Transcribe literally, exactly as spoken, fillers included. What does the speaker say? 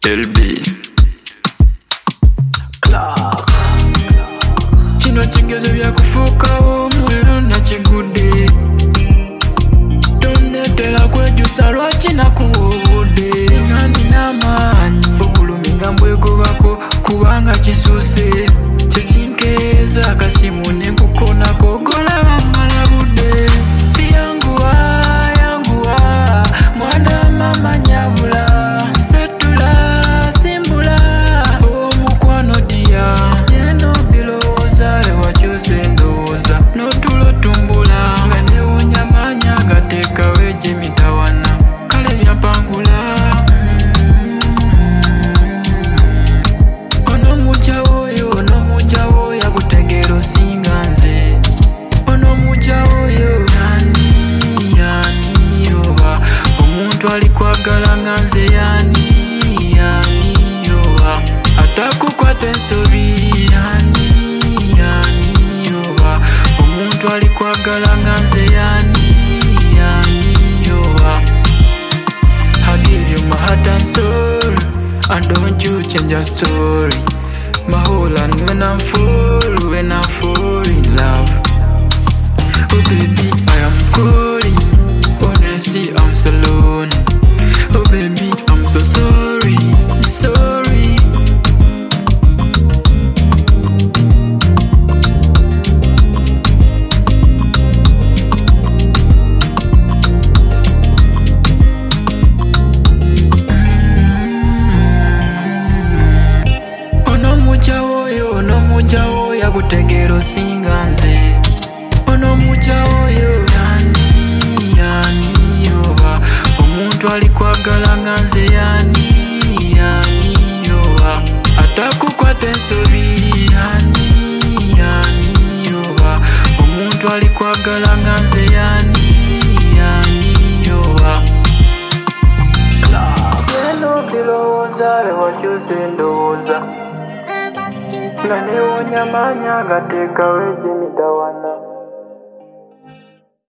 L B Clark Chino chigezo bya kufukawo muliro nakigudde Tonetera kwejusa lwaki nakuwobodde Singa nina amaanyi obulumi nga mbwegobako kubanga kisuuse kyekinkeeza akasimu ne nkukonako golaba mmala budde yanguwa yanguwa mwana mama nyabula setula simbula omukwano dya yeno bilowooza lewakyuse ndowooza n'otulo tumbula nga newonya maanya gateekawo egy'emitawana kale byampangula ono mujawo oyo ono mujawo yabutegeero singa nze ono mujawo oyo yani yani oba omuntu alikwagala nga nze yani yani oba atakukwata ensobi yani yani oba omuntu alikwagala nga nze yani yani oba I give you my heart and soul and don't you change your story my whole and when I'm full when I'm full in love oh baby I am calling honestly I'm so lonely oh baby I'm so sorry sorry ono mujawo oyo ono mujawo yabutegeero singa nze ono mujawo oyo yani yani oba omuntu alikwagala nga nze yani yani oba atakukwata ensobi yani yani oba omuntu alikwagala nga nze yani yani oba eno bilowooza lewakyuse ndowooza nga newonya maanya gateekawo egy'emitawana